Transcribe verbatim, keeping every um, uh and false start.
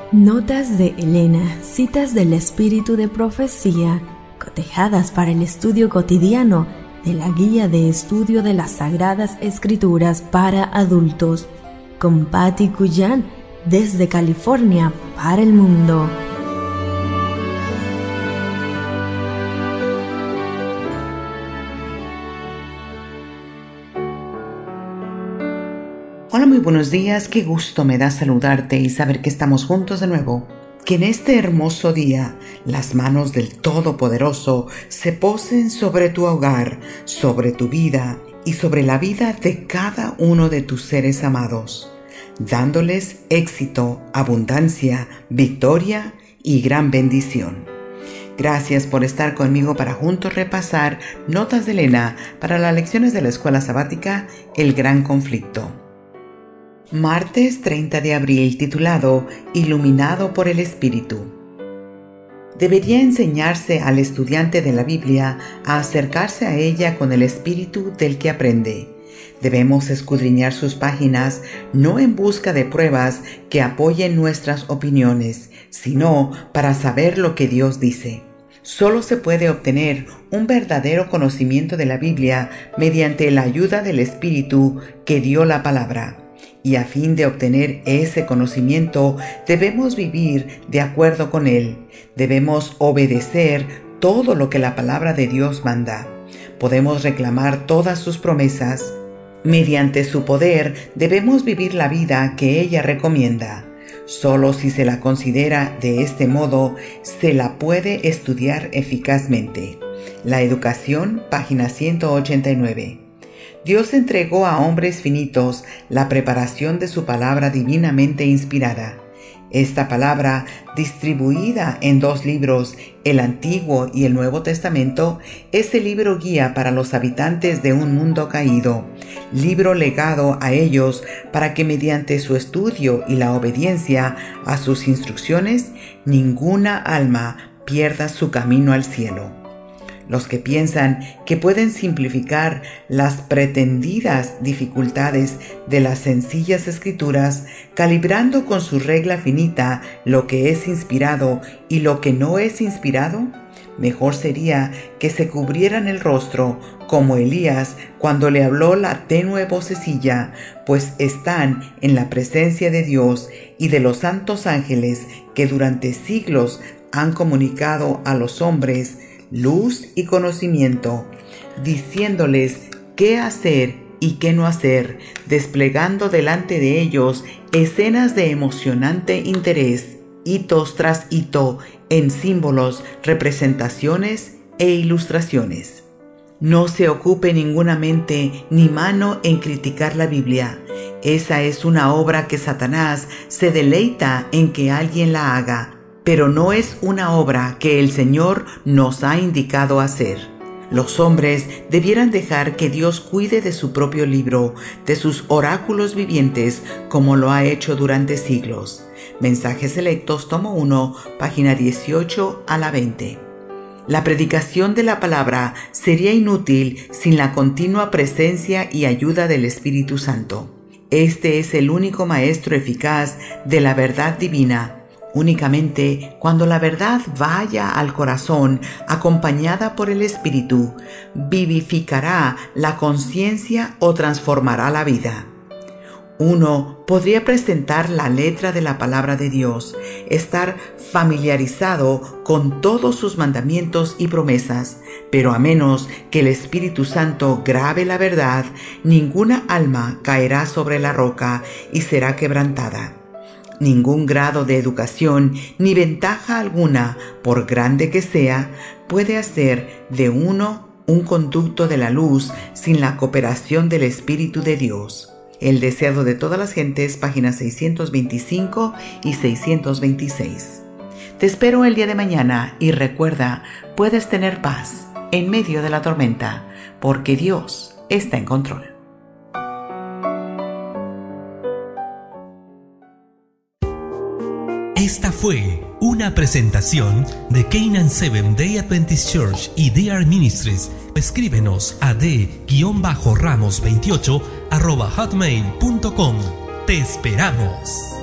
Notas de Elena, citas del espíritu de profecía, cotejadas para el estudio cotidiano de la Guía de Estudio de las Sagradas Escrituras para Adultos, con Patti Cuyán, desde California para el mundo. Hola, muy buenos días, qué gusto me da saludarte y saber que estamos juntos de nuevo. Que en este hermoso día las manos del Todopoderoso se posen sobre tu hogar, sobre tu vida y sobre la vida de cada uno de tus seres amados, dándoles éxito, abundancia, victoria y gran bendición. Gracias por estar conmigo para juntos repasar Notas de Elena para las lecciones de la Escuela Sabática El Gran Conflicto. Martes treinta de abril, titulado Iluminado por el Espíritu. Debería enseñarse al estudiante de la Biblia a acercarse a ella con el espíritu del que aprende. Debemos escudriñar sus páginas no en busca de pruebas que apoyen nuestras opiniones, sino para saber lo que Dios dice. Solo se puede obtener un verdadero conocimiento de la Biblia mediante la ayuda del Espíritu que dio la palabra. Y a fin de obtener ese conocimiento, debemos vivir de acuerdo con él. Debemos obedecer todo lo que la palabra de Dios manda. Podemos reclamar todas sus promesas. Mediante su poder, debemos vivir la vida que ella recomienda. Solo si se la considera de este modo, se la puede estudiar eficazmente. La Educación, página ciento ochenta y nueve. Dios entregó a hombres finitos la preparación de su palabra divinamente inspirada. Esta palabra, distribuida en dos libros, el Antiguo y el Nuevo Testamento, es el libro guía para los habitantes de un mundo caído, libro legado a ellos para que mediante su estudio y la obediencia a sus instrucciones, ninguna alma pierda su camino al cielo. Los que piensan que pueden simplificar las pretendidas dificultades de las sencillas escrituras, calibrando con su regla finita lo que es inspirado y lo que no es inspirado, mejor sería que se cubrieran el rostro como Elías cuando le habló la tenue vocecilla, pues están en la presencia de Dios y de los santos ángeles que durante siglos han comunicado a los hombres luz y conocimiento, diciéndoles qué hacer y qué no hacer, desplegando delante de ellos escenas de emocionante interés, hitos tras hito, en símbolos, representaciones e ilustraciones. No se ocupe ninguna mente ni mano en criticar la Biblia. Esa es una obra que Satanás se deleita en que alguien la haga, pero no es una obra que el Señor nos ha indicado hacer. Los hombres debieran dejar que Dios cuide de su propio libro, de sus oráculos vivientes, como lo ha hecho durante siglos. Mensajes Selectos, tomo uno, página dieciocho a la veinte. La predicación de la palabra sería inútil sin la continua presencia y ayuda del Espíritu Santo. Este es el único maestro eficaz de la verdad divina. Únicamente cuando la verdad vaya al corazón, acompañada por el Espíritu, vivificará la conciencia o transformará la vida. Uno podría presentar la letra de la palabra de Dios, estar familiarizado con todos sus mandamientos y promesas, pero a menos que el Espíritu Santo grabe la verdad, ninguna alma caerá sobre la roca y será quebrantada. Ningún grado de educación ni ventaja alguna, por grande que sea, puede hacer de uno un conducto de la luz sin la cooperación del Espíritu de Dios. El Deseado de todas las gentes, páginas seiscientos veinticinco y seiscientos veintiséis. Te espero el día de mañana y recuerda, puedes tener paz en medio de la tormenta, porque Dios está en control. Esta fue una presentación de Canaan Seventh Day Adventist Church y D R Ministries. Escríbenos a d ramos veintiocho arroba hotmail punto com. Te esperamos.